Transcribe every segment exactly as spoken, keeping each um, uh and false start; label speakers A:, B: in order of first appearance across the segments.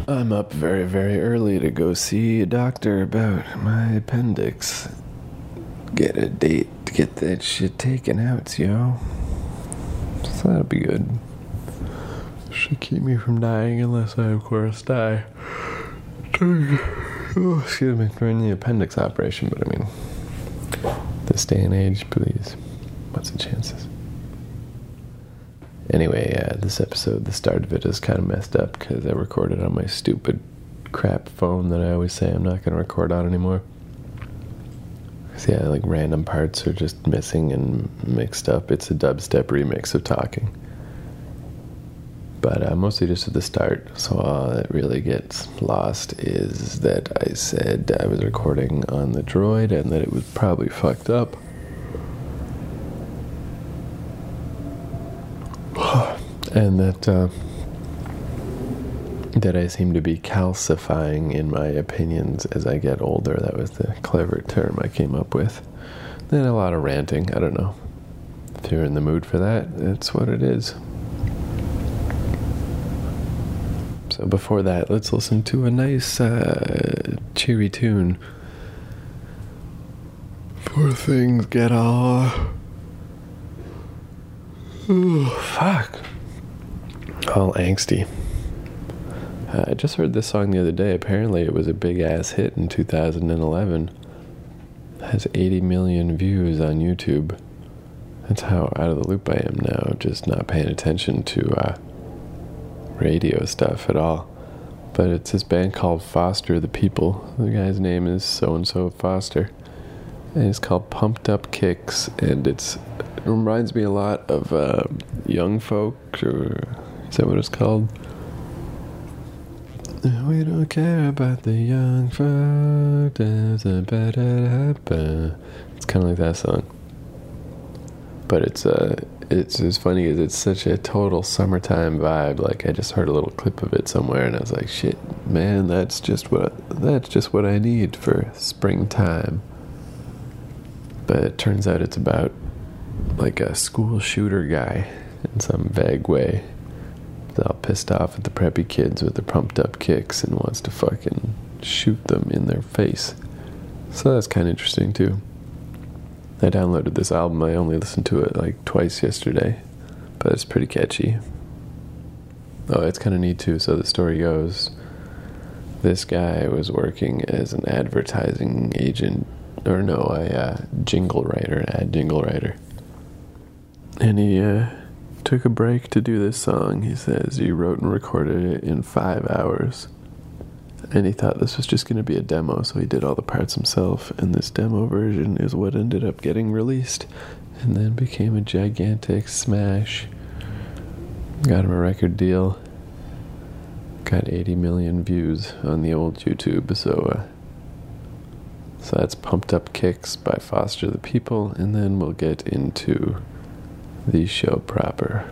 A: I'm up very, very early to go see a doctor about my appendix. Get a date to get that shit taken out, yo. So that'll be good. Should keep me from dying unless I, of course, die. Oh, excuse me, during the appendix operation, but I mean, this day and age, please. What's the chances? Anyway, uh, this episode, the start of it is kind of messed up because I recorded on my stupid crap phone that I always say I'm not going to record on anymore. Because, yeah, like random parts are just missing and mixed up. It's a dubstep remix of talking. But uh, mostly just at the start. So all that really gets lost is that I said I was recording on the Droid and that it was probably fucked up. And that uh, that I seem to be calcifying in my opinions as I get older. That was the clever term I came up with. Then a lot of ranting. I don't know. If you're in the mood for that, that's what it is. So before that, let's listen to a nice, uh, cheery tune. Before things get all... Ooh, fuck. All angsty. Uh, I just heard this song the other day. Apparently it was a big-ass hit in two thousand eleven. It has eighty million views on YouTube. That's how out of the loop I am now, just not paying attention to uh, radio stuff at all. But it's this band called Foster the People. The guy's name is so-and-so Foster. And it's called Pumped Up Kicks, and it's it reminds me a lot of uh, Young Folk, or is that what it's called? We don't care about the young folk. It's kind of like that song. But it's uh, it's as funny as it's such a total summertime vibe. Like I just heard a little clip of it somewhere, and I was like, "Shit, man, that's just what that's just what I need for springtime." But it turns out it's about like a school shooter guy in some vague way. He's all pissed off at the preppy kids with the pumped up kicks and wants to fucking shoot them in their face. So that's kind of interesting too. I downloaded this album. I only listened to it like twice yesterday, but it's pretty catchy. Oh, it's kind of neat too. So the story goes, this guy was working as an advertising agent, or no, a uh, jingle writer, an ad jingle writer. And he uh, took a break to do this song. He says he wrote and recorded it in five hours. And he thought this was just going to be a demo, so he did all the parts himself. And this demo version is what ended up getting released, and then became a gigantic smash. Got him a record deal. Got eighty million views on the old YouTube, so... Uh, So that's Pumped Up Kicks by Foster the People, and then we'll get into the show proper.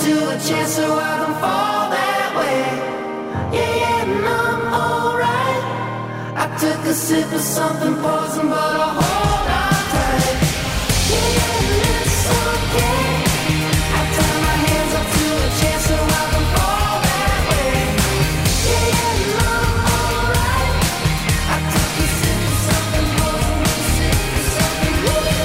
B: to a chance so I can fall that way. Yeah, yeah, and I'm alright. I took a sip of something poison, but I hold on tight. Yeah, yeah, and it's okay. I turn my hands up to a chance so I can fall that way. Yeah, yeah, and I'm alright. I took a sip of something poison, a sip of something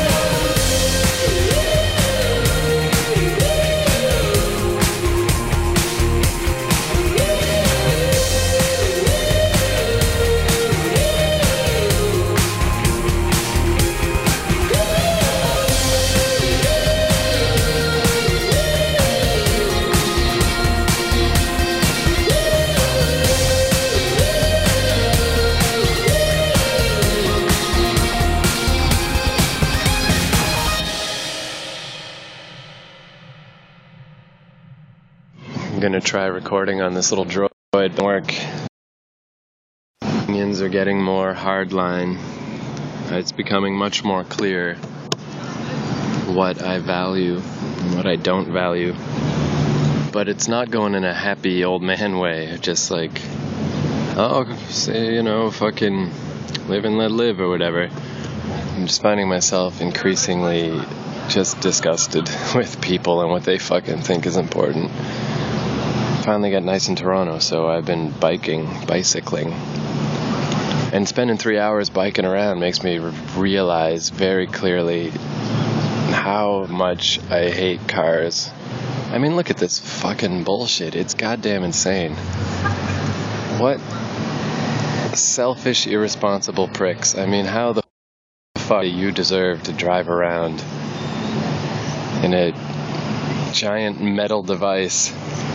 A: I'm gonna try recording on this little droid. Don't work. Opinions are getting more hardline. It's becoming much more clear what I value and what I don't value. But it's not going in a happy old man way. Just like, oh, say, you know, fucking live and let live or whatever. I'm just finding myself increasingly just disgusted with people and what they fucking think is important. Finally got nice in Toronto, so I've been biking, bicycling. And spending three hours biking around makes me re- realize very clearly how much I hate cars. I mean, look at this fucking bullshit. It's goddamn insane. What selfish, irresponsible pricks. I mean, how the fuck do you deserve to drive around in a giant metal device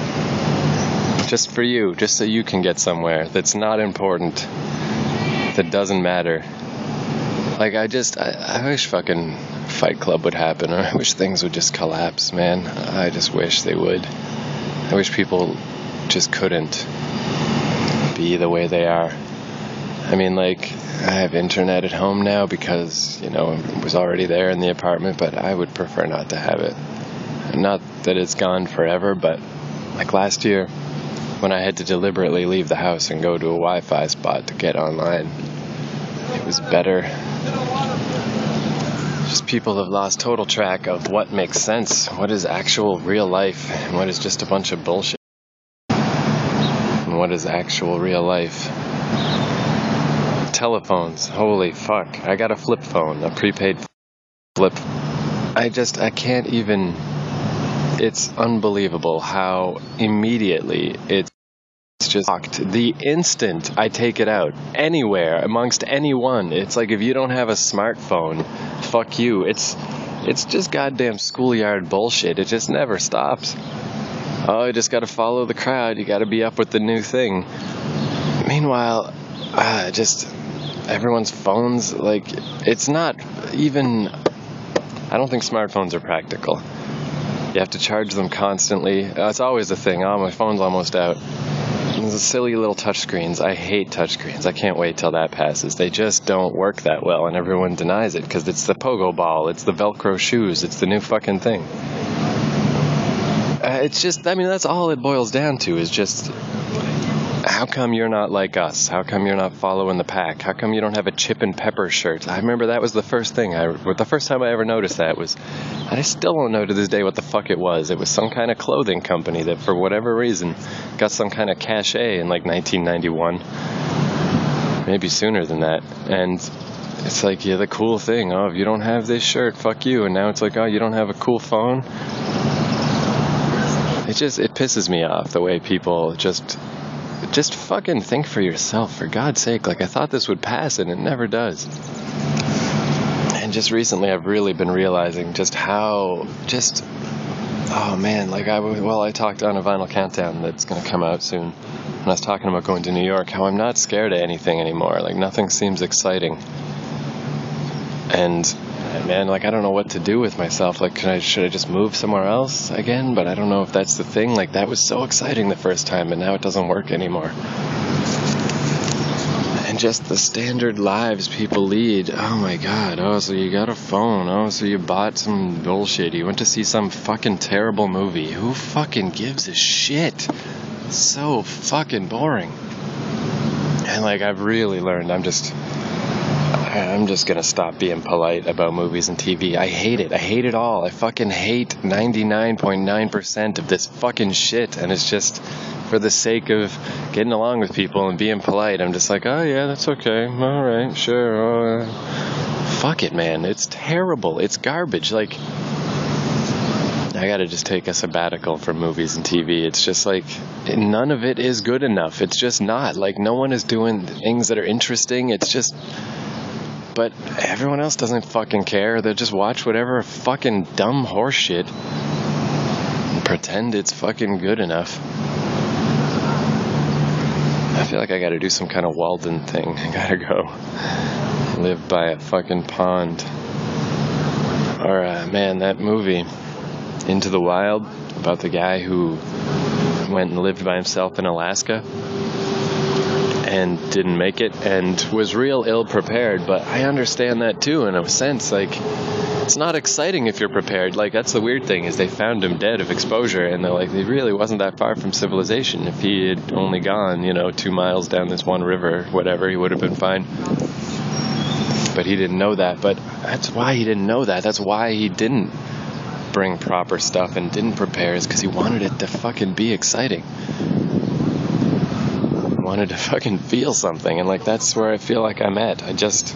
A: just for you, just so you can get somewhere that's not important, that doesn't matter? Like, I just, I, I wish fucking Fight Club would happen, or I wish things would just collapse, man. I just wish they would. I wish people just couldn't be the way they are. I mean, like, I have internet at home now because, you know, it was already there in the apartment, but I would prefer not to have it. And not that it's gone forever, but like last year, when I had to deliberately leave the house and go to a Wi-Fi spot to get online, it was better. Just people have lost total track of what makes sense, what is actual real life, and what is just a bunch of bullshit. And what is actual real life? Telephones, holy fuck. I got a flip phone, a prepaid flip. I just, I can't even, it's unbelievable how immediately it's just locked. The instant I take it out, anywhere, amongst anyone, it's like if you don't have a smartphone, fuck you. It's, it's just goddamn schoolyard bullshit. It just never stops. Oh, you just gotta follow the crowd. You gotta be up with the new thing. Meanwhile, uh, just everyone's phones, like, it's not even, I don't think smartphones are practical. You have to charge them constantly. That's always the thing. Oh, my phone's almost out. Those silly little touchscreens. I hate touchscreens. I can't wait till that passes. They just don't work that well, and everyone denies it because it's the pogo ball, it's the Velcro shoes, it's the new fucking thing. Uh, it's just, I mean, that's all it boils down to, is just, how come you're not like us? How come you're not following the pack? How come you don't have a chip and pepper shirt? I remember that was the first thing, I, the first time I ever noticed that was, I still don't know to this day what the fuck it was. It was some kind of clothing company that for whatever reason got some kind of cachet in like nineteen ninety-one. Maybe sooner than that. And it's like, yeah, the cool thing. Oh, if you don't have this shirt, fuck you. And now it's like, oh, you don't have a cool phone? It just, it pisses me off the way people just... Just fucking think for yourself, for God's sake. Like, I thought this would pass, and it never does. And just recently, I've really been realizing just how, just, oh man, like, I, well, I talked on a Vinyl Countdown that's going to come out soon, and I was talking about going to New York, how I'm not scared of anything anymore. Like, nothing seems exciting. And, man, like, I don't know what to do with myself. Like, can I, should I just move somewhere else again? But I don't know if that's the thing. Like, that was so exciting the first time, and now it doesn't work anymore. And just the standard lives people lead. Oh my god. Oh, so you got a phone. Oh, so you bought some bullshit. You went to see some fucking terrible movie. Who fucking gives a shit? So fucking boring. And like, I've really learned, I'm just I'm just gonna stop being polite about movies and T V. I hate it. I hate it all. I fucking hate ninety-nine point nine percent of this fucking shit, and it's just for the sake of getting along with people and being polite. I'm just like, oh yeah, that's okay. All right, sure. Uh, fuck it, man. It's terrible. It's garbage. Like, I gotta just take a sabbatical from movies and T V. It's just like, none of it is good enough. It's just not. Like, no one is doing things that are interesting. It's just... But everyone else doesn't fucking care. They'll just watch whatever fucking dumb horse shit and pretend it's fucking good enough. I feel like I gotta do some kind of Walden thing. I gotta go live by a fucking pond. Or, uh, man, that movie, Into the Wild, about the guy who went and lived by himself in Alaska and didn't make it and was real ill prepared. But I understand that too, in a sense. Like, it's not exciting if you're prepared. Like, that's the weird thing, is they found him dead of exposure, and they're like, he really wasn't that far from civilization. If he had only gone, you know, two miles down this one river, whatever, he would have been fine. But he didn't know that. But that's why he didn't know that. That's why he didn't bring proper stuff and didn't prepare, is because he wanted it to fucking be exciting. Wanted to fucking feel something, and like, that's where I feel like I'm at. I just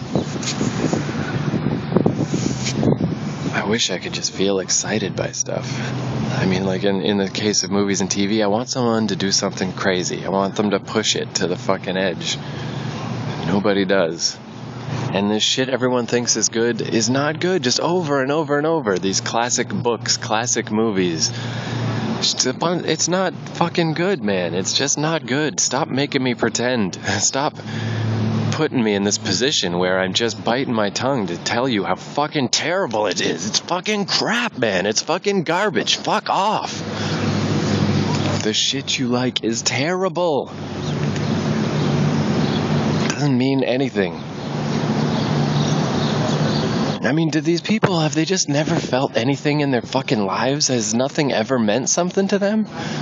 A: I wish I could just feel excited by stuff. I mean, like, in, in the case of movies and T V, I want someone to do something crazy. I want them to push it to the fucking edge. Nobody does. And this shit everyone thinks is good is not good, just over and over and over. These classic books, classic movies. It's not fucking good, man. It's just not good. Stop making me pretend. Stop putting me in this position where I'm just biting my tongue to tell you how fucking terrible it is. It's fucking crap, man. It's fucking garbage. Fuck off. The shit you like is terrible. Doesn't mean anything. I mean, did these people, have they just never felt anything in their fucking lives? Has nothing ever meant something to them?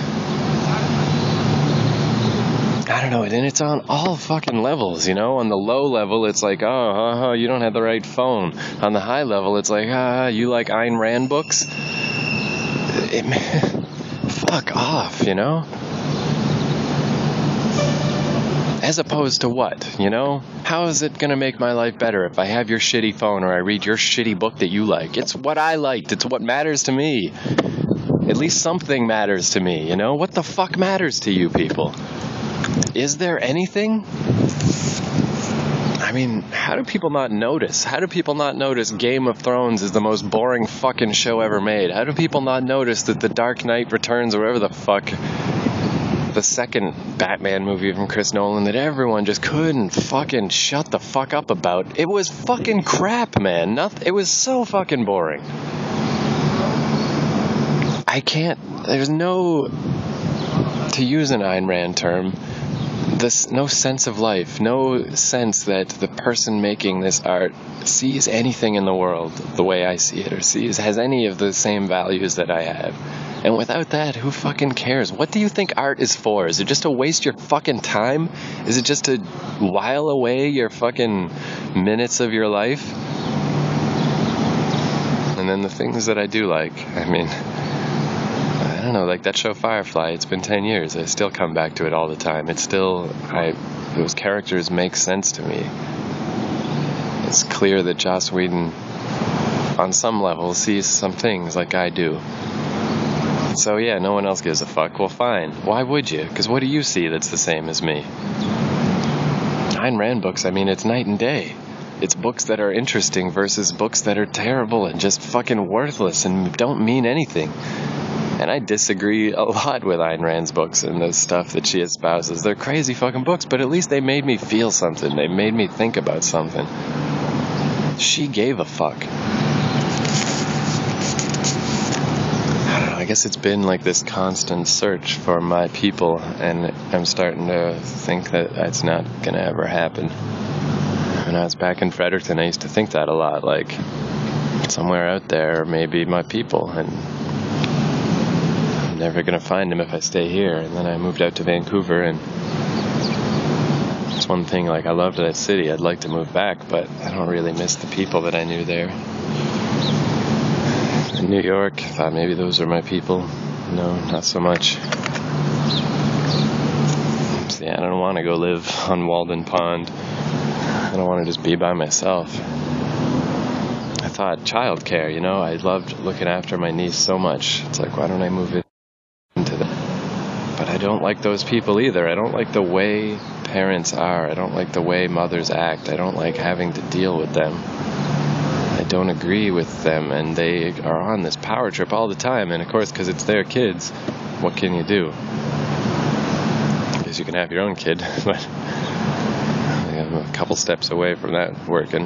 A: I don't know, and it's on all fucking levels, you know? On the low level, it's like, oh, uh, uh, you don't have the right phone. On the high level, it's like, ah, uh, you like Ayn Rand books? It, fuck off, you know? As opposed to what, you know? How is it going to make my life better if I have your shitty phone or I read your shitty book that you like? It's what I liked. It's what matters to me. At least something matters to me, you know? What the fuck matters to you people? Is there anything? I mean, how do people not notice? How do people not notice Game of Thrones is the most boring fucking show ever made? How do people not notice that The Dark Knight Returns, or whatever the fuck, the second Batman movie from Chris Nolan, that everyone just couldn't fucking shut the fuck up about? It was fucking crap, man. Nothing, it was so fucking boring. I can't, there's no, to use an Ayn Rand term, this, no sense of life, no sense that the person making this art sees anything in the world the way I see it, or sees, has any of the same values that I have. And without that, who fucking cares? What do you think art is for? Is it just to waste your fucking time? Is it just to while away your fucking minutes of your life? And then the things that I do like, I mean, I don't know, like that show Firefly, it's been ten years. I still come back to it all the time. It's still, I, those characters make sense to me. It's clear that Joss Whedon, on some level, sees some things like I do. So yeah, no one else gives a fuck. Well, fine. Why would you? Because what do you see that's the same as me? Ayn Rand books, I mean, it's night and day. It's books that are interesting versus books that are terrible and just fucking worthless and don't mean anything. And I disagree a lot with Ayn Rand's books and the stuff that she espouses. They're crazy fucking books, but at least they made me feel something. They made me think about something. She gave a fuck. I guess it's been like this constant search for my people, and I'm starting to think that that's not gonna ever happen. When I was back in Fredericton, I used to think that a lot, like somewhere out there maybe my people, and I'm never gonna find them if I stay here. And then I moved out to Vancouver, and it's one thing, like I loved that city, I'd like to move back, but I don't really miss the people that I knew there. In New York, I thought maybe those are my people. No, not so much. See, I don't want to go live on Walden Pond. I don't want to just be by myself. I thought childcare, you know, I loved looking after my niece so much. It's like, why don't I move into that? But I don't like those people either. I don't like the way parents are. I don't like the way mothers act. I don't like having to deal with them. I don't agree with them, and they are on this power trip all the time. And of course, because it's their kids, what can you do? I guess you can have your own kid, but I'm a couple steps away from that working.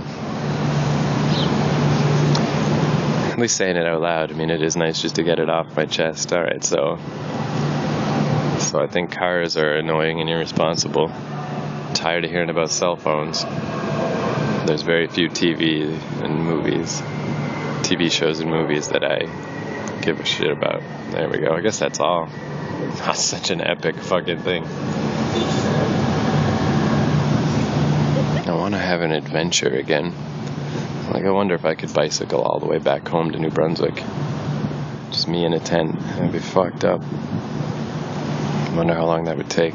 A: At least saying it out loud. I mean, it is nice just to get it off my chest. All right, so so I think cars are annoying and irresponsible. I'm tired of hearing about cell phones. There's very few T V and movies, T V shows and movies that I give a shit about. There we go. I guess that's all. Not such an epic fucking thing. I want to have an adventure again. Like, I wonder if I could bicycle all the way back home to New Brunswick. Just me in a tent. That'd be fucked up. I wonder how long that would take.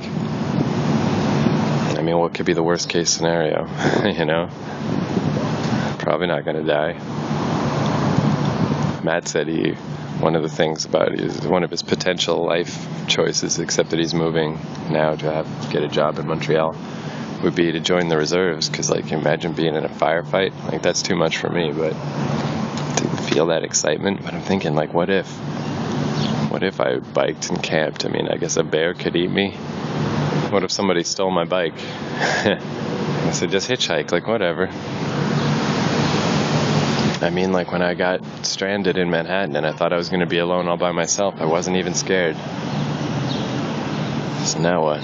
A: I mean, what could be the worst case scenario? You know? Probably not gonna die. Matt said he, one of the things about it is one of his potential life choices, except that he's moving now to have get a job in Montreal, would be to join the reserves, because like imagine being in a firefight. Like that's too much for me, but to feel that excitement. But I'm thinking, like, what if what if I biked and camped? I mean, I guess a bear could eat me. What if somebody stole my bike? I said, just hitchhike, like whatever. I mean, like when I got stranded in Manhattan and I thought I was going to be alone all by myself, I wasn't even scared. So now what?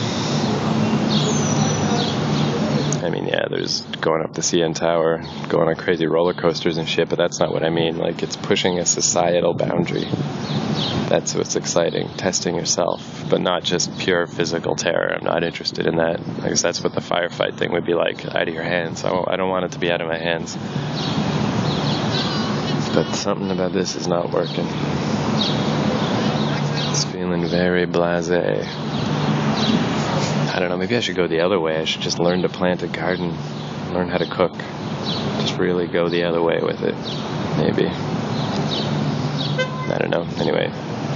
A: I mean, yeah, there's going up the C N Tower, going on crazy roller coasters and shit, but that's not what I mean. Like, it's pushing a societal boundary. That's what's exciting, testing yourself, but not just pure physical terror. I'm not interested in that. I guess that's what the firefight thing would be like, out of your hands. I don't want it to be out of my hands. But something about this is not working. It's feeling very blasé. I don't know, maybe I should go the other way. I should just learn to plant a garden, learn how to cook. Just really go the other way with it. Maybe. I don't know. Anyway.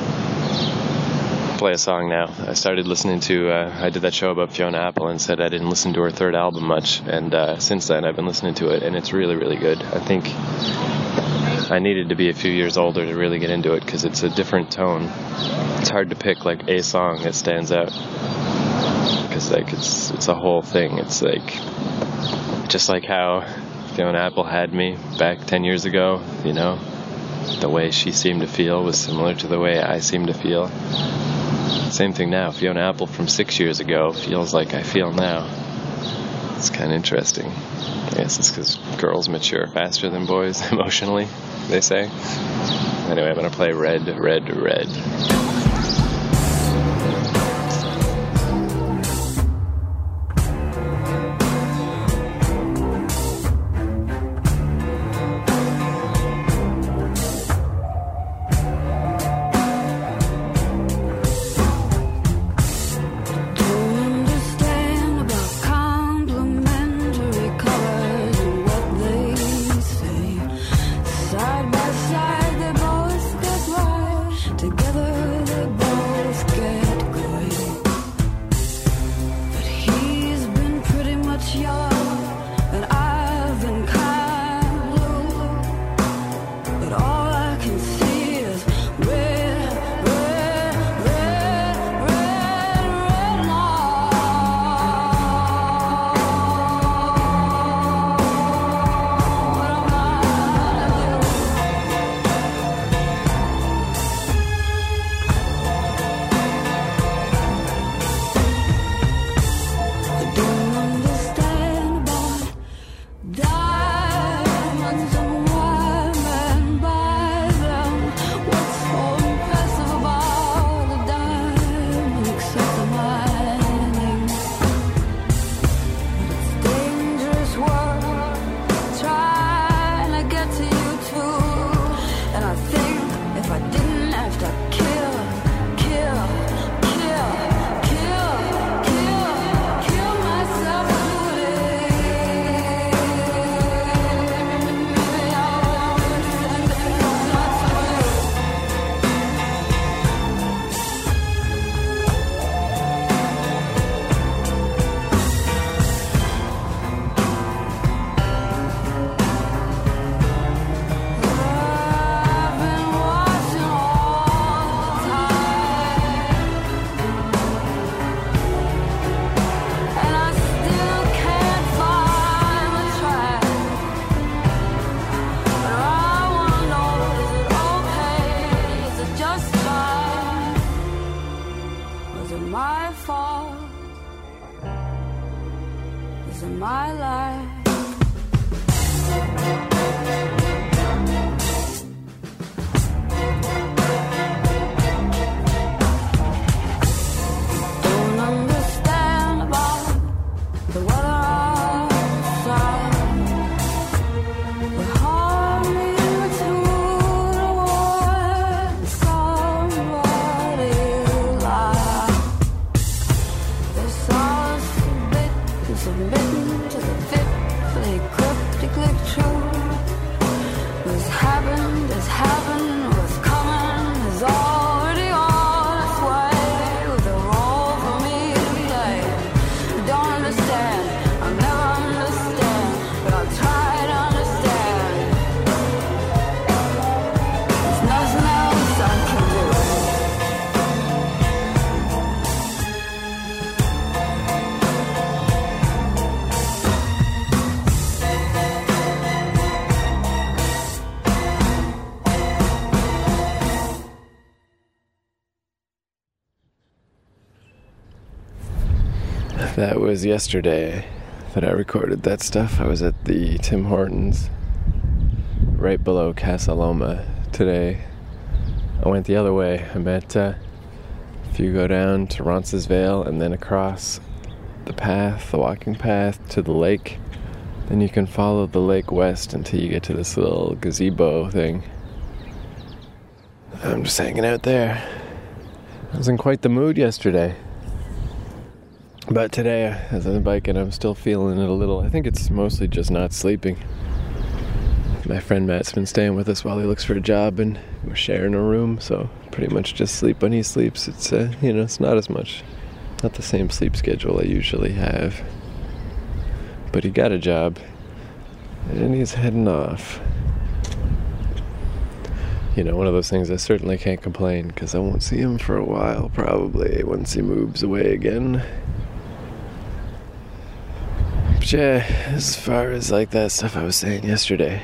A: Play a song now. I started listening to, uh, I did that show about Fiona Apple and said I didn't listen to her third album much. And uh, since then I've been listening to it, and it's really, really good. I think I needed to be a few years older to really get into it, because it's a different tone. It's hard to pick like a song that stands out. Because like it's it's a whole thing. It's like just like how Fiona Apple had me back ten years ago, you know, the way she seemed to feel was similar to the way I seem to feel. Same thing now. Fiona Apple from six years ago feels like I feel now. It's kind of interesting. I guess it's because girls mature faster than boys emotionally, they say. Anyway, I'm gonna play Red, Red, Red.
C: Side by side, they both get right together.
A: That was yesterday that I recorded that stuff. I was at the Tim Hortons right below Casa Loma today. I went the other way. I'm at, uh, if you go down to Roncesvalles and then across the path, the walking path to the lake, then you can follow the lake west until you get to this little gazebo thing. I'm just hanging out there. I was in quite the mood yesterday. But today, as I'm biking, I'm still feeling it a little. I think it's mostly just not sleeping. My friend Matt's been staying with us while he looks for a job, and we're sharing a room, so pretty much just sleep when he sleeps. It's, uh, you know, it's not as much, not the same sleep schedule I usually have. But he got a job, and he's heading off. You know, one of those things I certainly can't complain, because I won't see him for a while, probably, once he moves away again. But yeah, as far as like that stuff I was saying yesterday,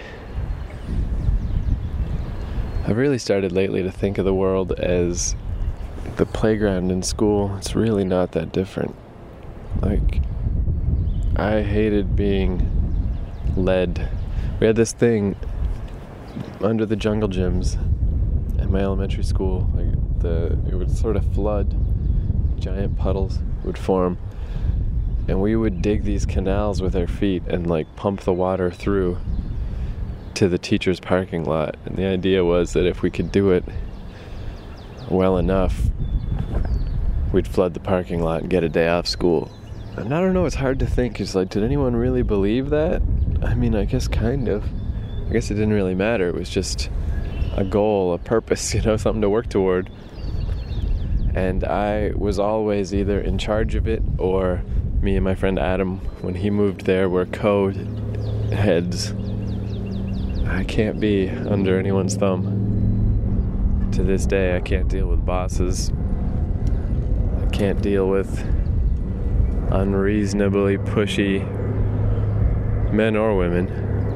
A: I've really started lately to think of the world as the playground in school. It's really not that different. Like, I hated being led. We had this thing under the jungle gyms at my elementary school. Like the, it would sort of flood, giant puddles would form, and we would dig these canals with our feet and like pump the water through to the teacher's parking lot. And the idea was that if we could do it well enough, we'd flood the parking lot and get a day off school. And I don't know, it's hard to think. It's like, did anyone really believe that? I mean, I guess kind of. I guess it didn't really matter. It was just a goal, a purpose, you know, something to work toward. And I was always either in charge of it, or me and my friend Adam, when he moved there, were code heads. I can't be under anyone's thumb. To this day, I can't deal with bosses. I can't deal with unreasonably pushy men or women.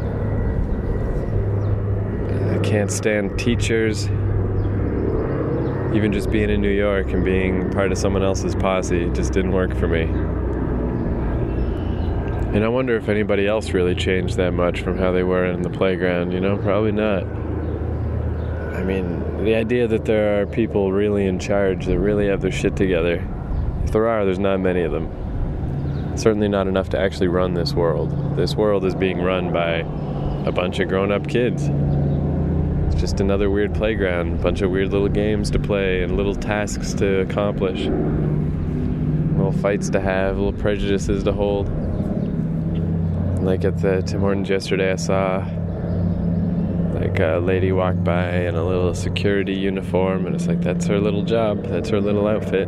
A: I can't stand teachers. Even just being in New York and being part of someone else's posse just didn't work for me. And I wonder if anybody else really changed that much from how they were in the playground, you know? Probably not. I mean, the idea that there are people really in charge that really have their shit together, if there are, there's not many of them. Certainly not enough to actually run this world. This world is being run by a bunch of grown-up kids. It's just another weird playground, a bunch of weird little games to play and little tasks to accomplish. Little fights to have, little prejudices to hold. Like at the Tim Hortons yesterday, I saw like a lady walk by in a little security uniform, and it's like, that's her little job, that's her little outfit.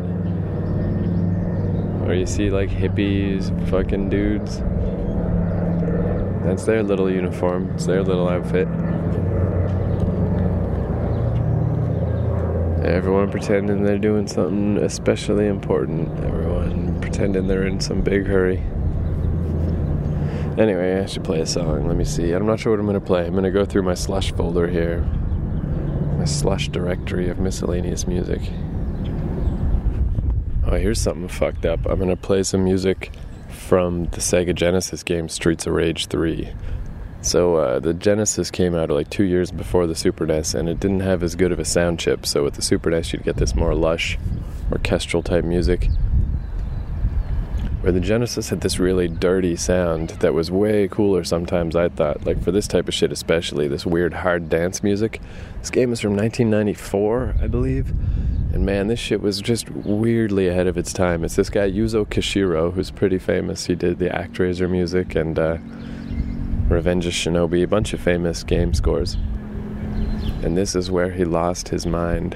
A: Or you see like hippies, fucking dudes, that's their little uniform, it's their little outfit. Everyone pretending they're doing something especially important. Everyone pretending they're in some big hurry. Anyway, I should play a song. Let me see. I'm not sure what I'm going to play. I'm going to go through my slush folder here. My slush directory of miscellaneous music. Oh, here's something fucked up. I'm going to play some music from the Sega Genesis game Streets of Rage three. So uh, the Genesis came out like two years before the Super N E S, and it didn't have as good of a sound chip. So with the Super N E S, you'd get this more lush, orchestral type music. Where the Genesis had this really dirty sound that was way cooler sometimes, I thought. Like for this type of shit especially, this weird hard dance music. This game is from nineteen ninety-four, I believe. And man, this shit was just weirdly ahead of its time. It's this guy, Yuzo Koshiro, who's pretty famous. He did the ActRaiser music and uh, Revenge of Shinobi, a bunch of famous game scores. And this is where he lost his mind.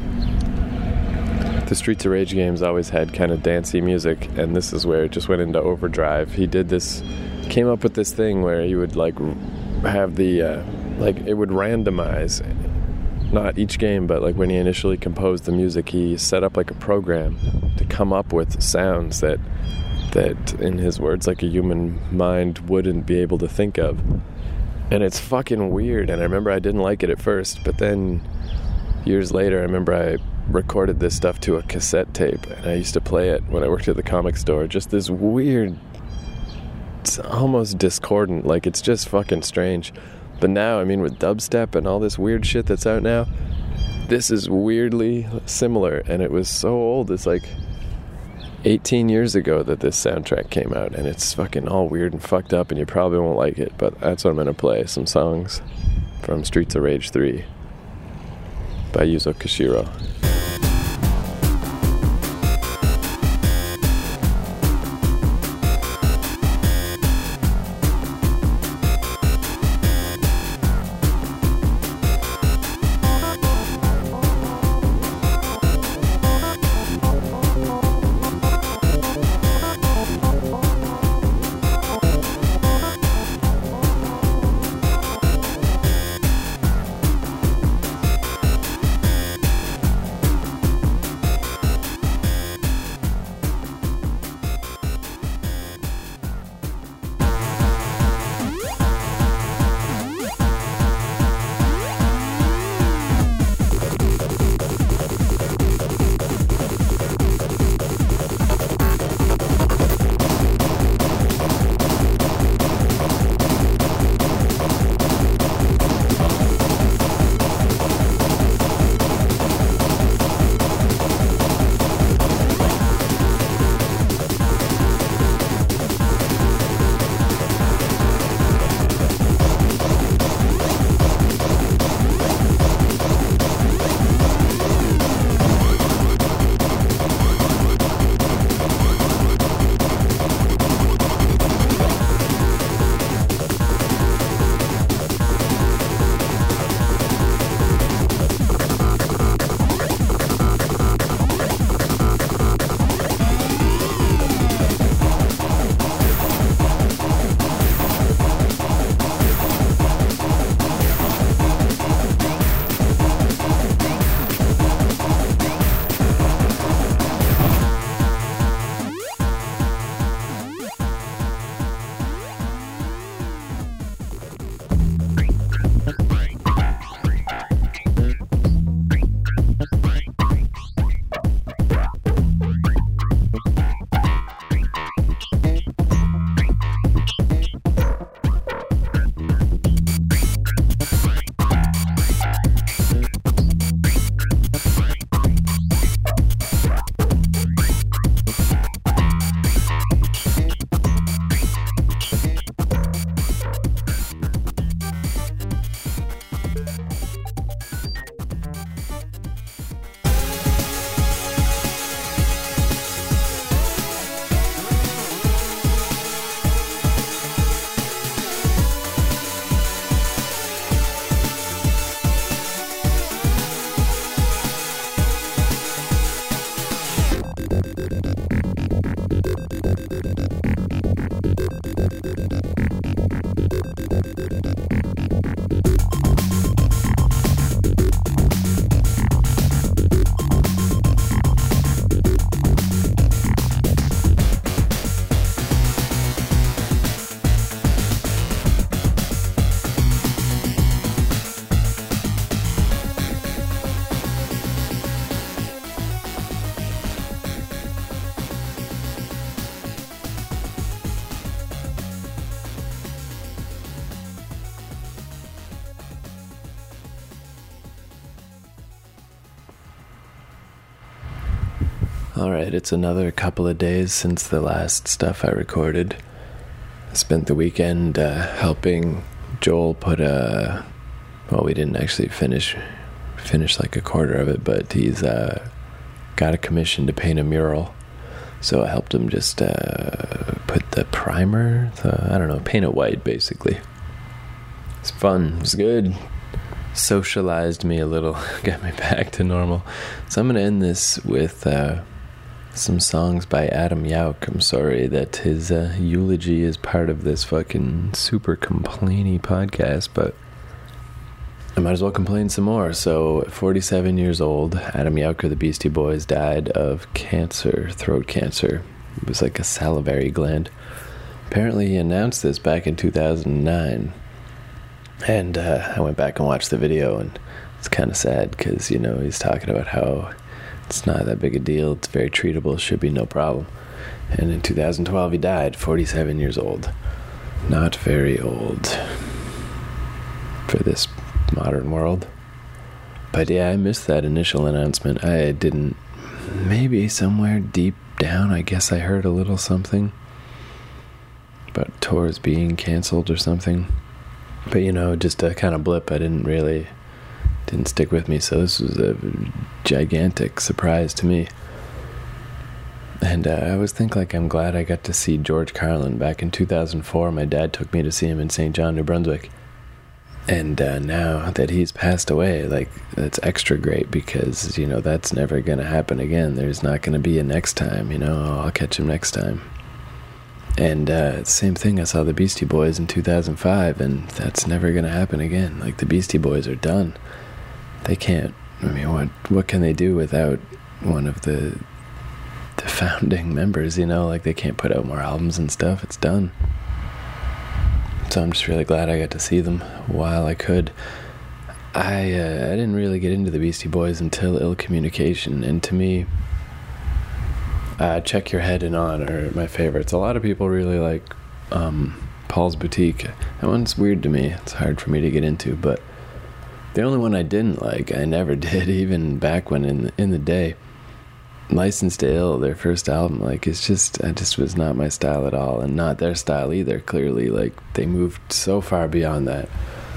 A: The Streets of Rage games always had kind of dancey music, and this is where it just went into overdrive. He did this, came up with this thing where he would like have the, uh, like it would randomize, not each game, but like when he initially composed the music, he set up like a program to come up with sounds that, that in his words, like a human mind wouldn't be able to think of. And it's fucking weird, and I remember I didn't like it at first, but then years later, I remember I recorded this stuff to a cassette tape, and I used to play it when I worked at the comic store. Just this weird, it's almost discordant, like it's just fucking strange. But now, I mean, with dubstep and all this weird shit that's out now, this is weirdly similar, and it was so old. It's like eighteen years ago that this soundtrack came out, and it's fucking all weird and fucked up, and you probably won't like it, but that's what I'm gonna play. Some songs from Streets of Rage three by Yuzo Koshiro. Alright, it's another couple of days since the last stuff I recorded. I spent the weekend uh, helping Joel put a... Well, we didn't actually finish finish like a quarter of it, but he's uh, got a commission to paint a mural. So I helped him just uh, put the primer, the, I don't know, paint it white, basically. It's fun. It was good. Socialized me a little, got me back to normal. So I'm going to end this with uh, some songs by Adam Yauch. I'm sorry that his uh, eulogy is part of this fucking super complainy podcast, but I might as well complain some more. So, forty-seven years old, Adam Yauch of the Beastie Boys died of cancer, throat cancer. It was like a salivary gland. Apparently he announced this back in two thousand nine. And uh, I went back and watched the video, and it's kind of sad because, you know, he's talking about how It's not that big a deal. It's very treatable. Should be no problem. And in two thousand twelve, he died, forty-seven years old. Not very old for this modern world. But yeah, I missed that initial announcement. I didn't... Maybe somewhere deep down, I guess I heard a little something about tours being canceled or something. But, you know, just a kind of blip. I didn't really... Didn't stick with me. So this was a gigantic surprise to me. And uh, I always think, like, I'm glad I got to see George Carlin. Back in two thousand four, my dad took me to see him in Saint John, New Brunswick. And uh, now that he's passed away, like, that's extra great because, you know, that's never going to happen again. There's not going to be a next time, you know. I'll catch him next time. And uh, same thing, I saw the Beastie Boys in two thousand five, and that's never going to happen again. Like, the Beastie Boys are done. They can't, I mean, what what can they do without one of the the founding members, you know? Like, they can't put out more albums and stuff. It's done. So I'm just really glad I got to see them while I could. I uh, I didn't really get into the Beastie Boys until Ill Communication, and to me, uh, Check Your Head and On are my favorites. A lot of people really like um, Paul's Boutique. That one's weird to me. It's hard for me to get into, but the only one I didn't like, I never did, even back when in the, in the day, Licensed to Ill, their first album, like, it's just, I just was not my style at all, and not their style either, clearly. Like, they moved so far beyond that.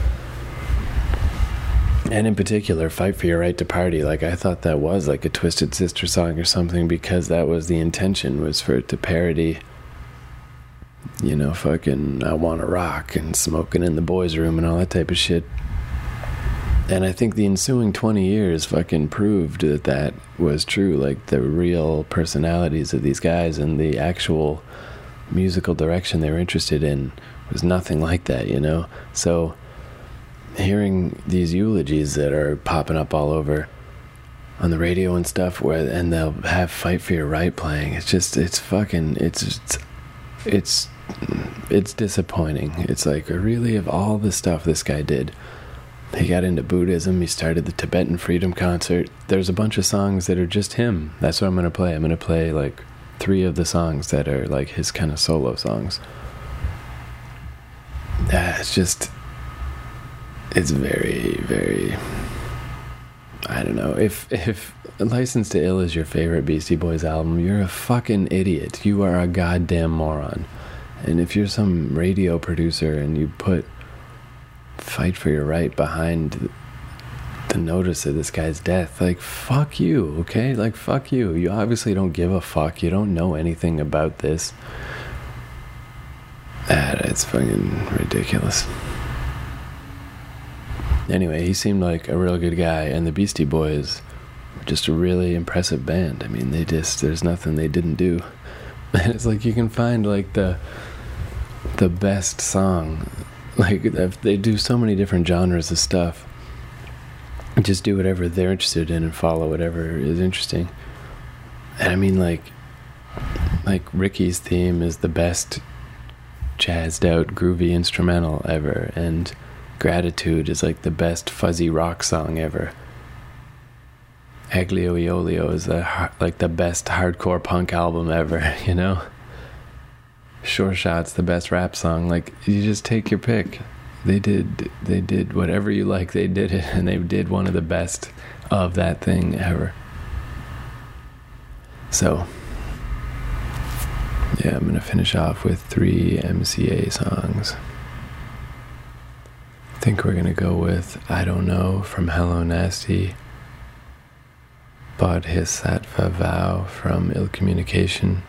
A: And in particular, Fight for Your Right to Party, like, I thought that was like a Twisted Sister song or something, because that was the intention, was for it to parody, you know, fucking I Wanna Rock and Smoking in the Boys' Room and all that type of shit. And I think the ensuing twenty years fucking proved that that was true. Like, the real personalities of these guys and the actual musical direction they were interested in was nothing like that, you know? So hearing these eulogies that are popping up all over on the radio and stuff, where and they'll have Fight for Your Right playing, it's just, it's fucking, it's it's it's, it's disappointing. It's like, really, of all the stuff this guy did, he got into Buddhism, he started the Tibetan Freedom Concert. There's a bunch of songs that are just him. That's what I'm going to play. I'm going to play, like, three of the songs that are, like, his kind of solo songs. Yeah, it's just, it's very, very, I don't know. If, if Licensed to Ill is your favorite Beastie Boys album, you're a fucking idiot. You are a goddamn moron. And if you're some radio producer and you put Fight for Your Right behind the notice of this guy's death, like, fuck you, okay? Like, fuck you. You obviously don't give a fuck. You don't know anything about this. Ah, it's fucking ridiculous. Anyway, he seemed like a real good guy, and the Beastie Boys were just a really impressive band. I mean, they just, there's nothing they didn't do. And it's like, you can find, like, the the best song. Like, they do so many different genres of stuff. Just do whatever they're interested in and follow whatever is interesting. And I mean, like, like Ricky's theme is the best jazzed out, groovy instrumental ever. And Gratitude is like the best fuzzy rock song ever. Aglio e Olio is the, like the best hardcore punk album ever, you know? Sure Shot's the best rap song. Like, you just take your pick. They did they did whatever you like, they did it, and they did one of the best of that thing ever. So yeah, I'm gonna finish off with three M C A songs. I think we're gonna go with I Don't Know from Hello Nasty, Bodhisattva Vow from Ill Communication,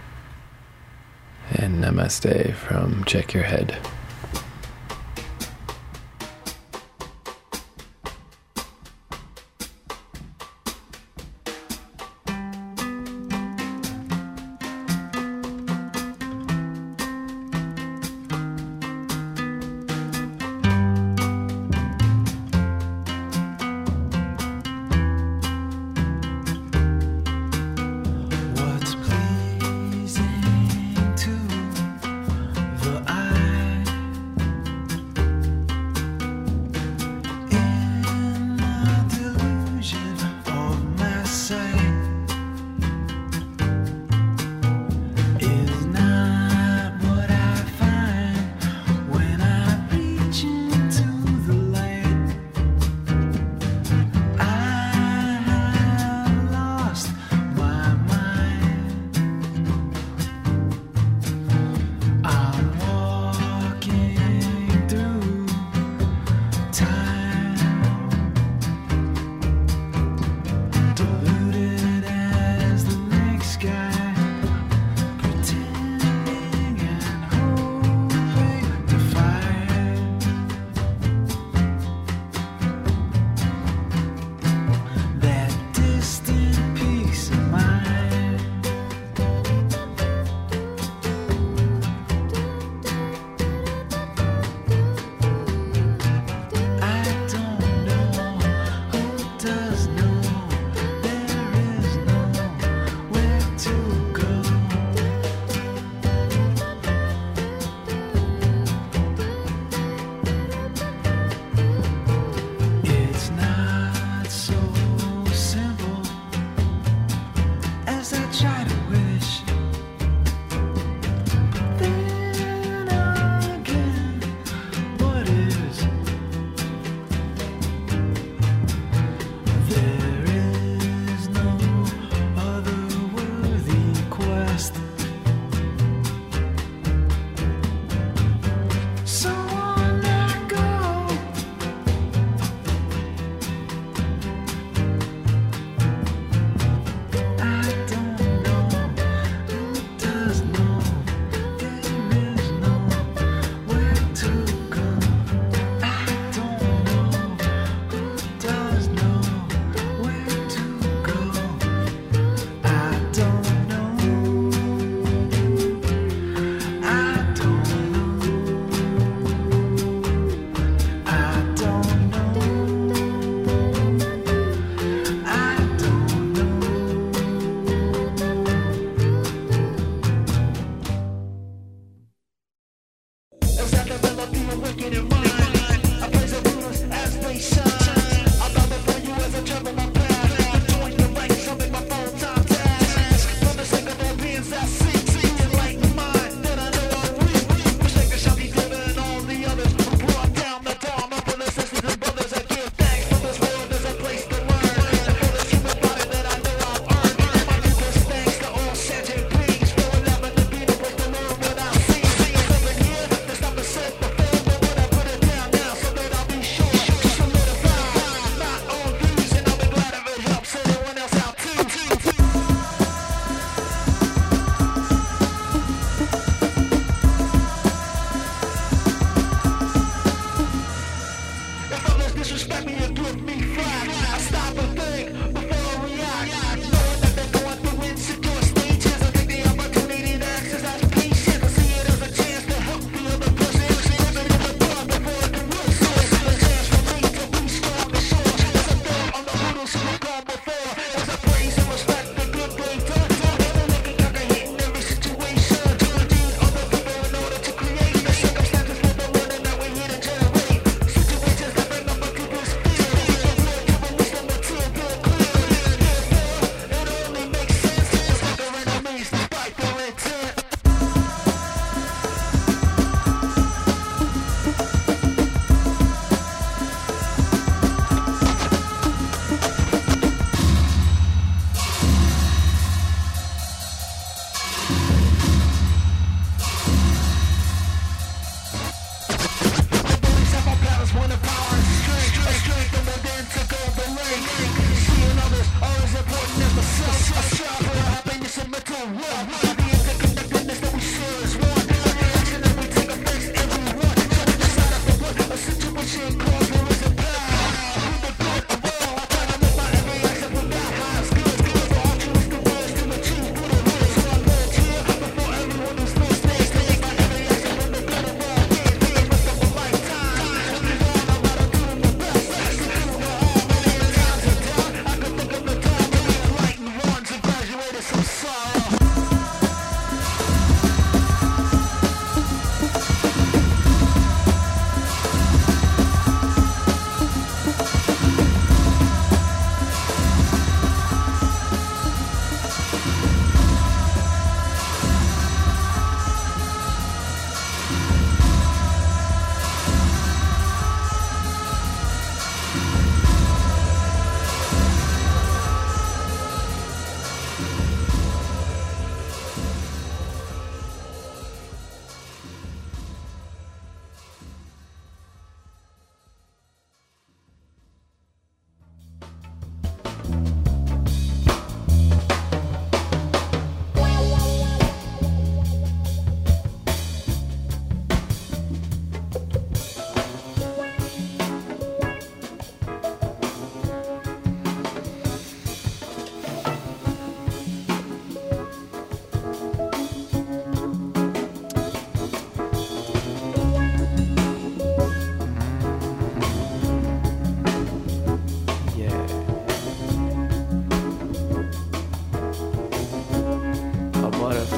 A: and Namaste from Check Your Head.
B: What's pleasing to the eye 'cause no, there is nowhere to go. It's not so simple as I try to wish. But then again, what is there?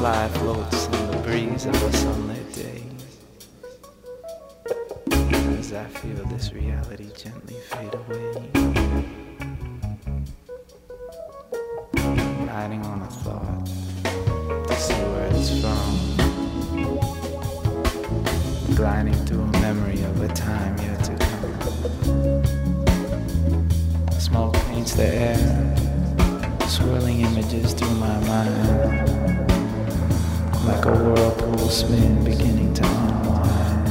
C: fly floats on the breeze of a sunlit day. As I feel this reality gently fade away, riding on a thought to see where it's from, gliding through a memory of a time yet to come. Smoke paints the air, swirling images through my mind, like a whirlpool spin beginning to unwind.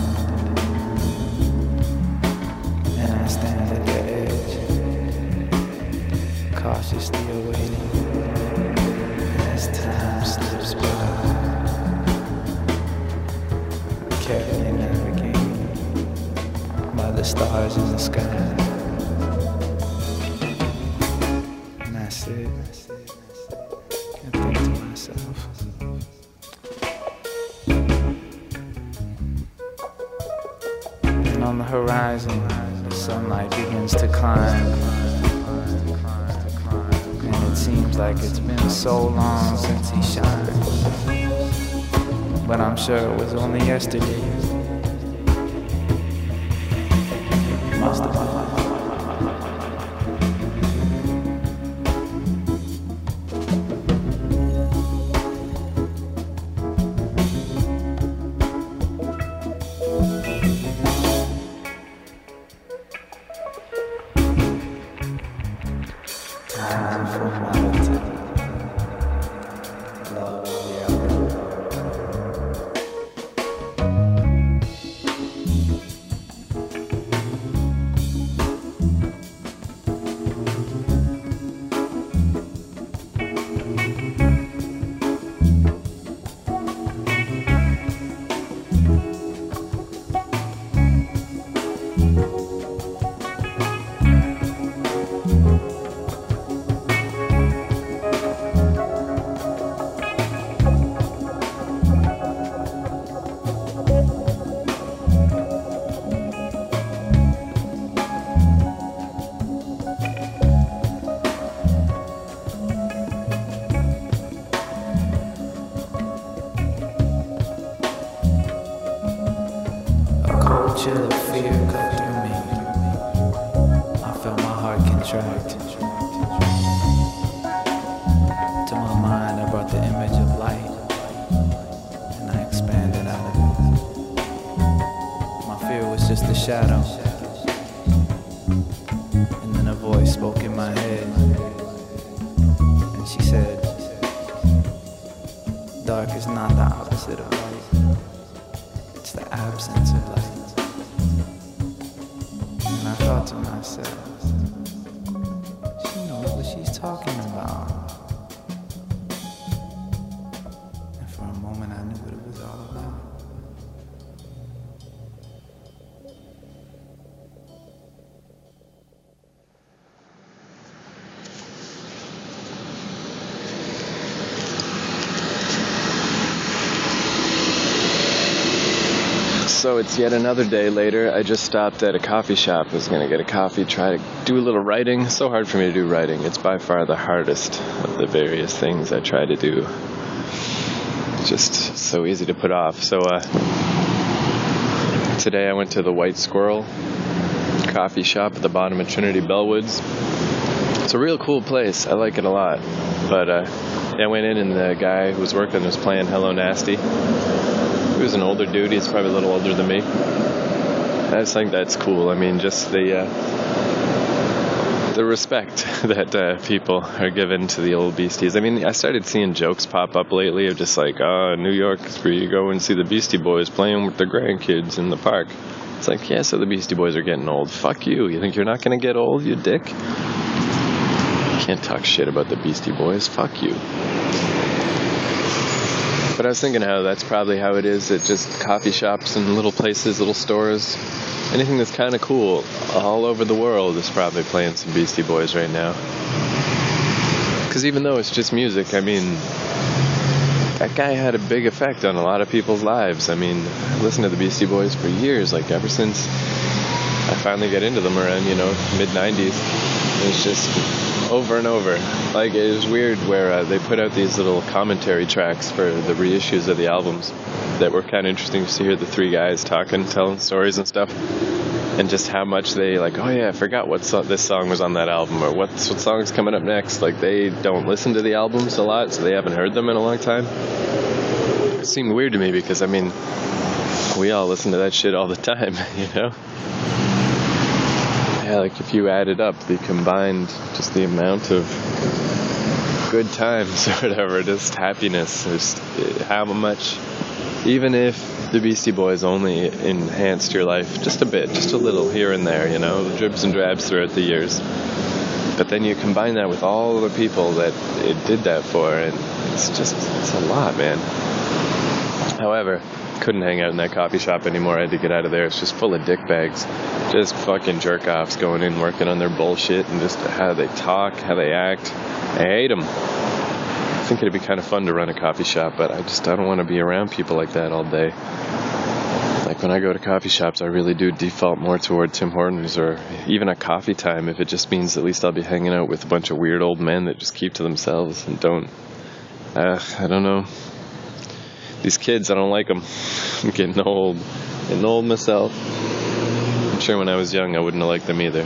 C: And I stand at the edge, cautiously awaiting as time slips by, carefully navigating by the stars in the sky. And I sit and think to myself, and on the horizon the sunlight begins to climb, and it seems like it's been so long since he shined, but I'm sure it was only yesterday. Must have been. Time for reality. Love reality. Chill of fear cut through me. I felt my heart contract. To my mind I brought the image of light, and I expanded out of it. My fear was just a shadow, and then a voice spoke in my head, and she said, dark is not the opposite of light, it's the absence of light. And I thought to myself, she knows what she's talking about. And for a moment I knew what it was all about.
A: So it's yet another day later. I just stopped at a coffee shop. I was going to get a coffee, try to do a little writing. It's so hard for me to do writing. It's by far the hardest of the various things I try to do. It's just so easy to put off. So uh, today I went to the White Squirrel coffee shop at the bottom of Trinity Bellwoods. It's a real cool place. I like it a lot. But uh, I went in and the guy who was working was playing Hello Nasty. He was an older dude. He's probably a little older than me. I just think that's cool. I mean, just the uh, the respect that uh, people are given to the old Beasties. I mean, I started seeing jokes pop up lately of just like, oh, New York is where you go and see the Beastie Boys playing with their grandkids in the park. It's like, yeah, so the Beastie Boys are getting old. Fuck you. You think you're not going to get old, you dick? You can't talk shit about the Beastie Boys. Fuck you. But I was thinking how that's probably how it is at just coffee shops and little places, little stores. Anything that's kind of cool all over the world is probably playing some Beastie Boys right now. Because even though it's just music, I mean, that guy had a big effect on a lot of people's lives. I mean, I listened to the Beastie Boys for years, like ever since I finally got into them around, you know, mid nineties. It's just over and over. Like, it was weird where uh, they put out these little commentary tracks for the reissues of the albums that were kind of interesting to hear the three guys talking, telling stories and stuff, and just how much they, like, oh yeah, I forgot what so- this song was on that album, or what's, what song's coming up next. Like, they don't listen to the albums a lot, so they haven't heard them in a long time. It seemed weird to me because, I mean, we all listen to that shit all the time, you know? Yeah, like if you added up the combined, just the amount of good times or whatever, just happiness, just how much, even if the Beastie Boys only enhanced your life just a bit, just a little here and there, you know, dribs and drabs throughout the years. But then you combine that with all the people that it did that for, and it's just, it's a lot, man. However, couldn't hang out in that coffee shop anymore. I had to get out of there. It's just full of dick bags. Just fucking jerk-offs going in, working on their bullshit, and just how they talk, how they act. I hate them. I think it'd be kind of fun to run a coffee shop, but I just I don't want to be around people like that all day. Like when I go to coffee shops, I really do default more toward Tim Hortons or even a coffee time if it just means at least I'll be hanging out with a bunch of weird old men that just keep to themselves and don't, uh, I don't know. These kids, I don't like them. I'm getting old. Getting old myself. I'm sure when I was young, I wouldn't have liked them either.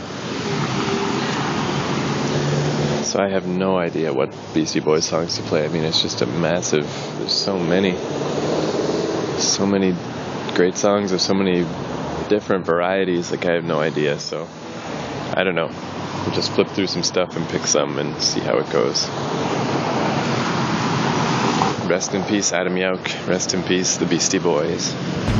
A: So I have no idea what Beastie Boys songs to play. I mean, it's just a massive, there's so many. So many great songs. There's so many different varieties. Like, I have no idea. So, I don't know. We'll just flip through some stuff and pick some and see how it goes. Rest in peace, Adam Yauch. Rest in peace, the Beastie Boys.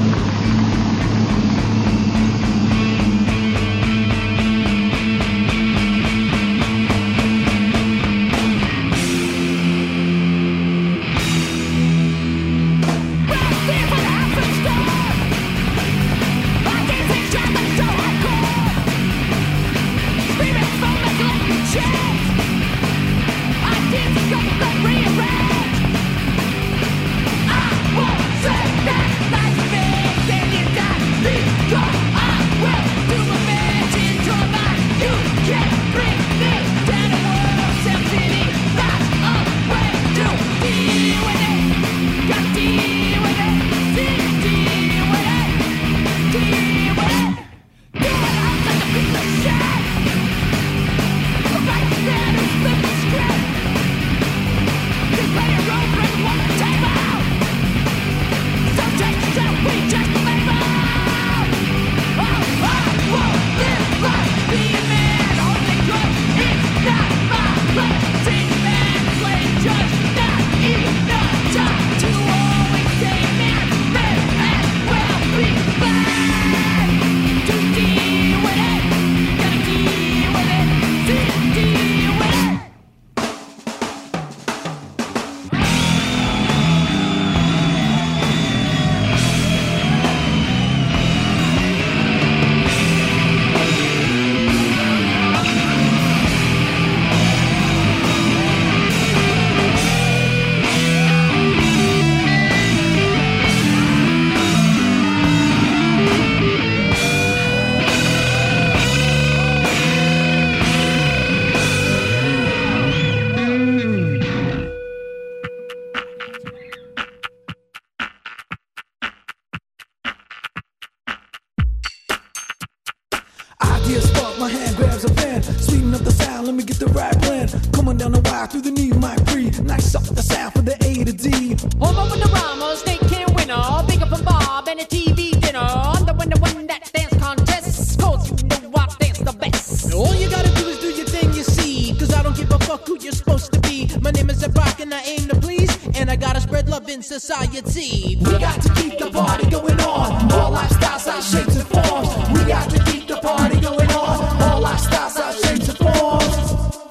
B: Society. We got to keep the party going on. All lifestyles, our shapes and forms. We got to keep the party going on. All lifestyles, our shapes and forms.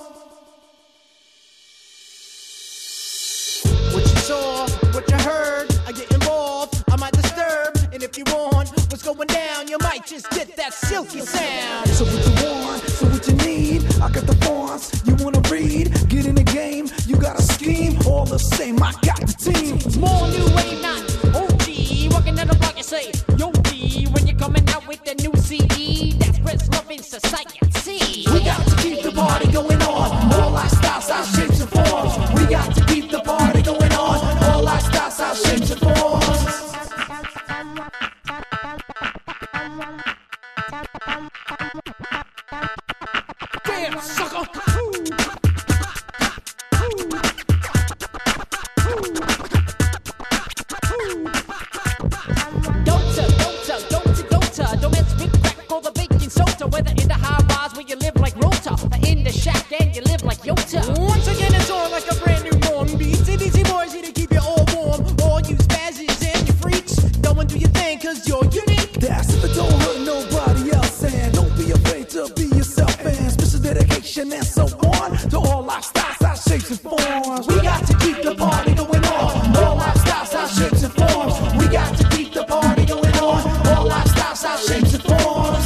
D: What you saw, what you heard, I get involved, I might disturb. And if you want what's going down, you might just get that silky sound.
B: So what you want, so what you need, I got the fonts you wanna read. Get in the game, you got a scheme. All the same, I got the team.
D: Small new wave, not O G. Walking down the block and say, yo, D. When you're coming out with the new C D, that's Press Love in Society.
B: We got to keep the party going on. All
E: live like yo tough.
D: Once again, it's on like a brand new norm beat. C B C boys here to keep you all warm. All you spazzes and you freaks, go and do your thing, cause you're unique.
F: That's if it don't hurt nobody else. And don't be afraid to be yourself. And special dedication and so on to all lifestyles, our shapes and forms.
D: We got to keep the party going on. All lifestyles, our shapes and forms. We got to keep the party going on. All lifestyles, our shapes and forms.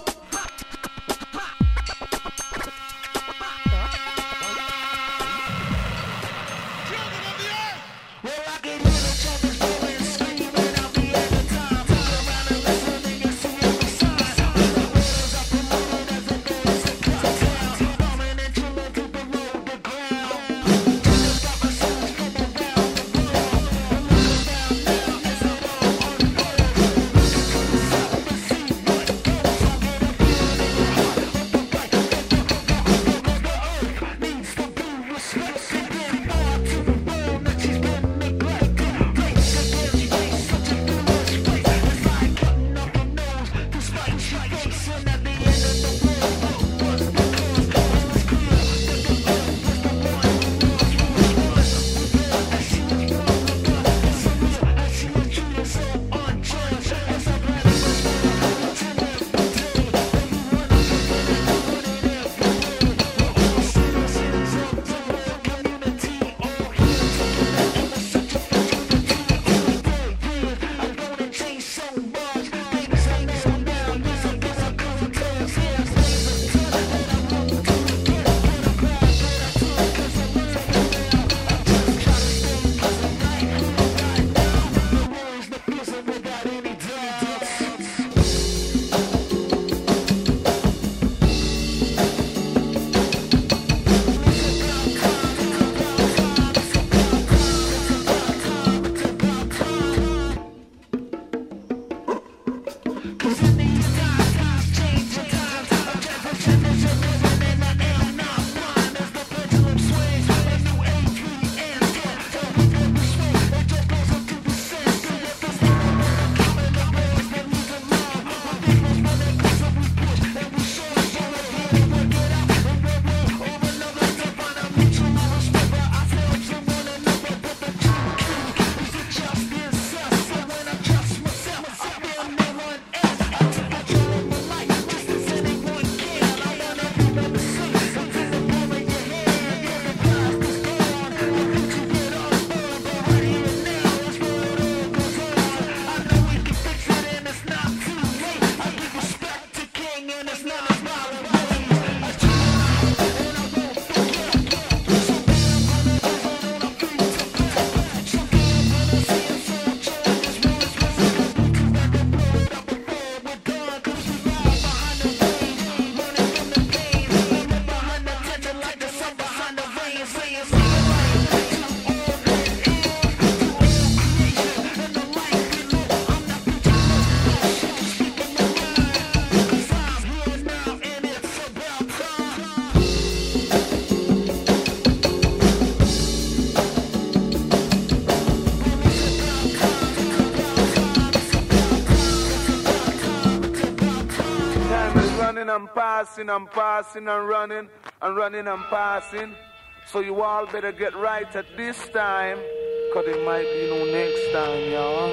G: I'm passing, I'm passing and running, and running and passing. So you all better get right at this time, cause it might be no next time, y'all.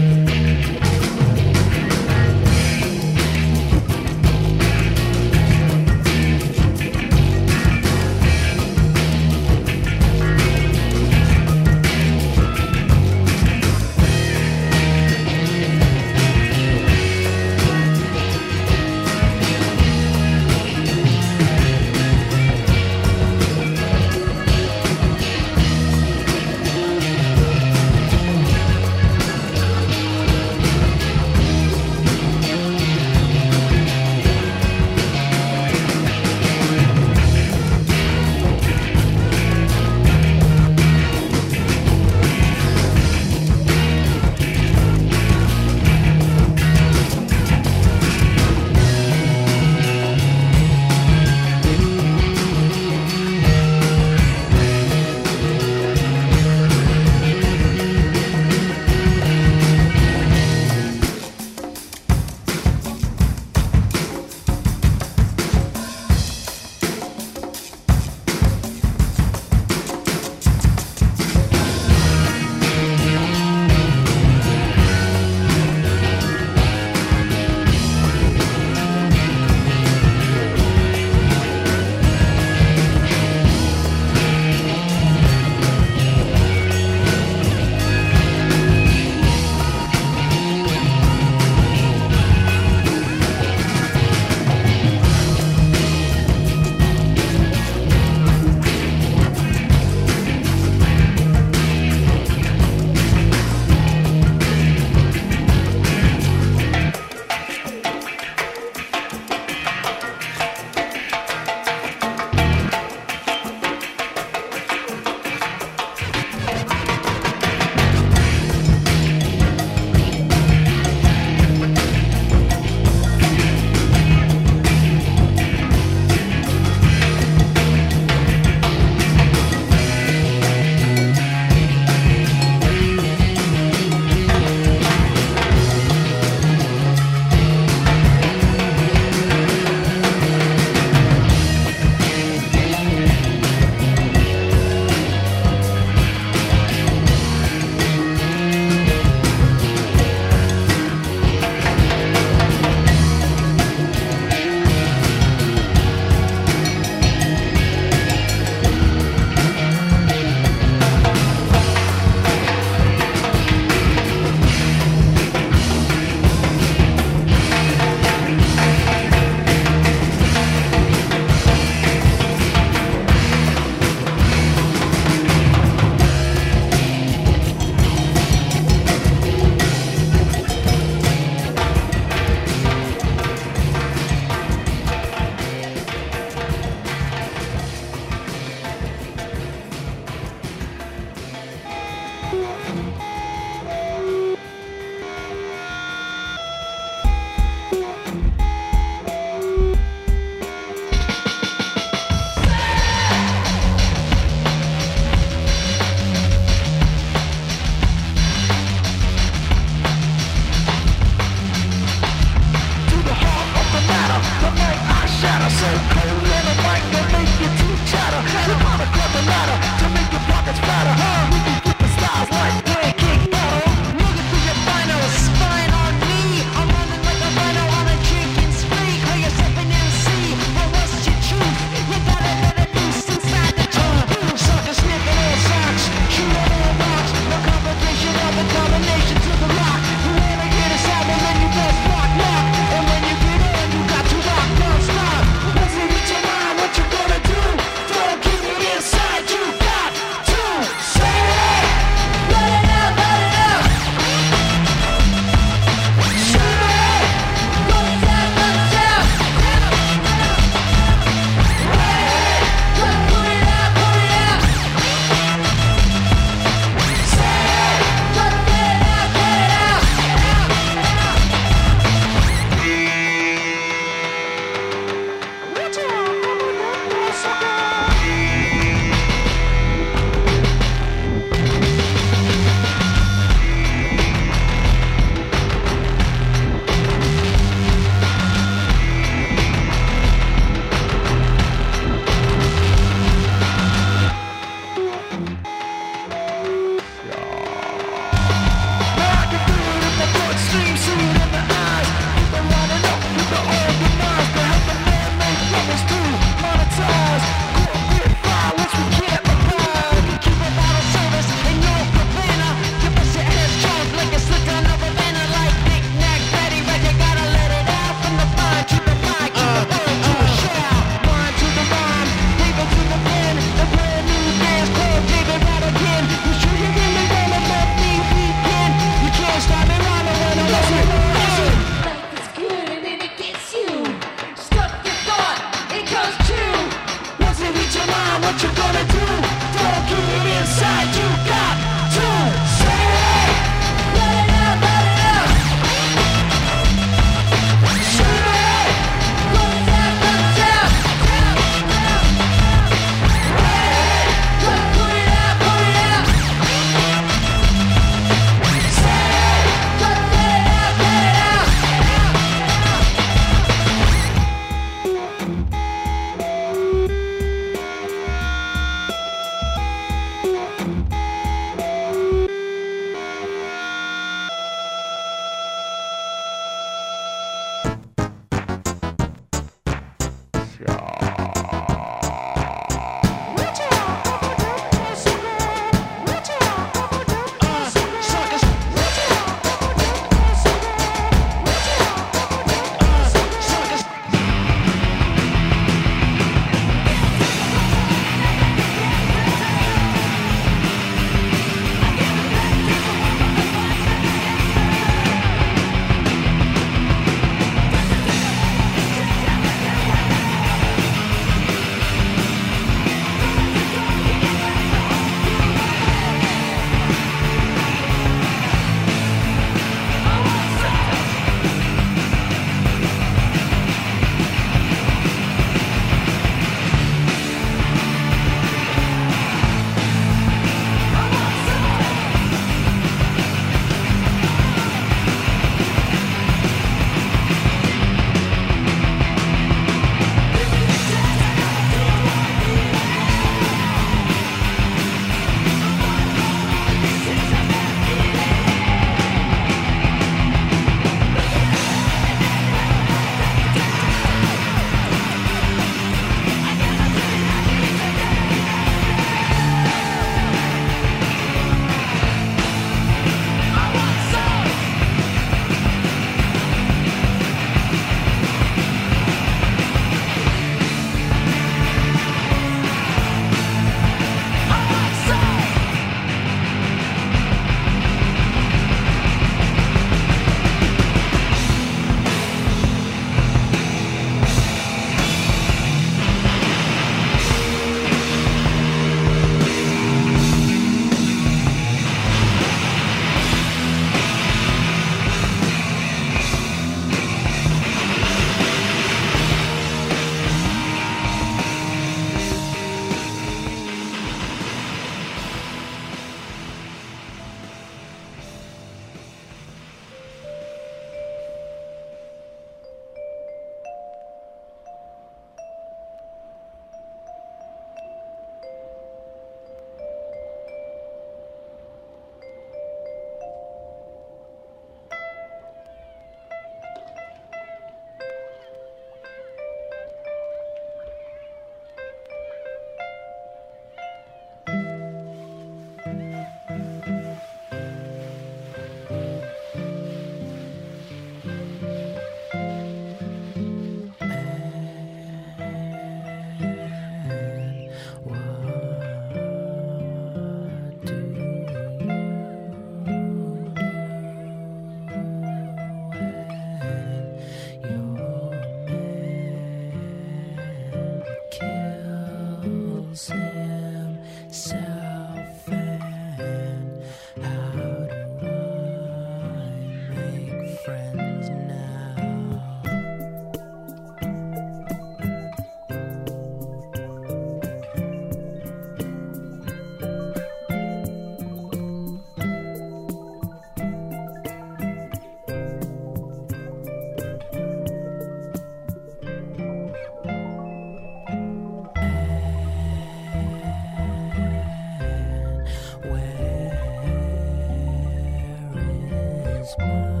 B: Christmas.